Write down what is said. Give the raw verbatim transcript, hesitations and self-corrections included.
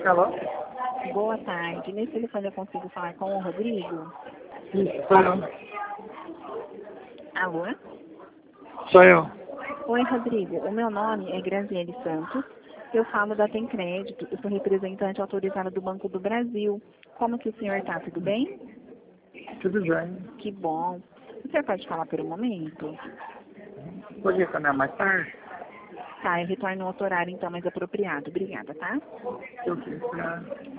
Alô? Boa tarde. Nesse telefone eu consigo falar com o Rodrigo? Isso, sou eu. Alô? Sou eu. Oi, Rodrigo. O meu nome é Graziele Santos. Eu falo da Tem Crédito. Eu sou representante autorizada do Banco do Brasil. Como que o senhor está? Tudo bem? Tudo bem. Que bom. O senhor pode falar por um momento? Pode retornar mais tarde? Tá, eu retorno no outro horário então mais apropriado. Obrigada, tá? Eu quis, né?